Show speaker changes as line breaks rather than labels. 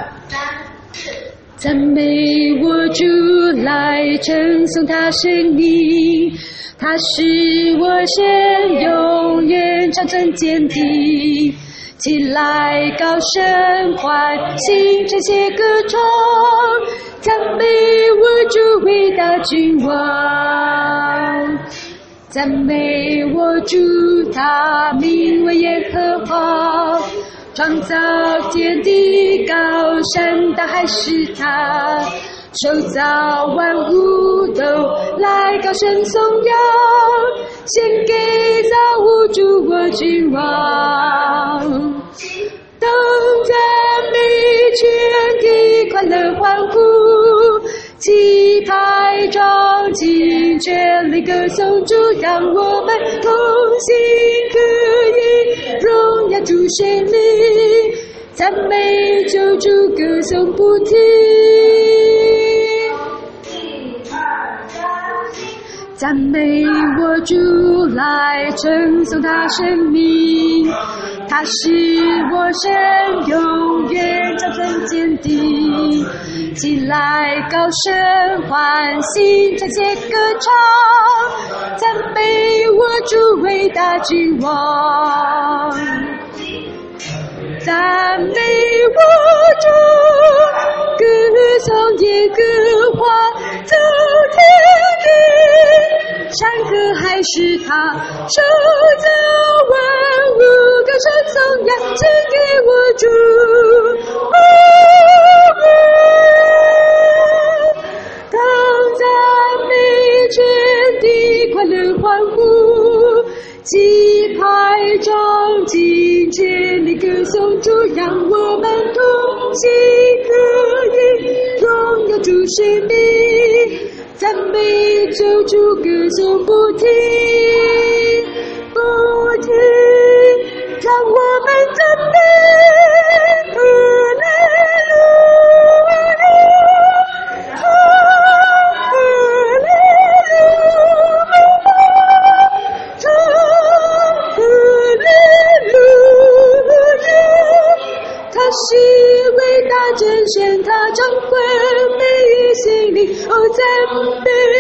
赞美我主，来称颂他生命，他是我神，永远长存坚定。起来高声欢欣，这些歌唱，赞美我主伟大君王。赞美我主，他名为耶和华，创造天地，高山大海是他，手造万物都来高声颂扬，献给造物主我君王。当赞美全地快乐欢呼，齐拍掌尽全力歌颂主，让我们同心合一，荣耀主神灵，赞美救主歌颂不停。赞美我主，来称颂他生命，他是我神，永远长存坚定。起来高声欢欣，这些歌唱，赞美我主伟大君王。赞美我主，歌颂耶和华，走天地，山河海是他，手造万物，歌声颂扬，献给我主。当赞美全地快乐欢呼，齐拍掌尽全力歌颂主，让我们同心合一，荣耀主神名，赞美救主歌颂不停不停，让我们赞美哈利路亚，哈利路亚，哈利路亚。他是伟大真神，他掌管每一心灵，哦赞美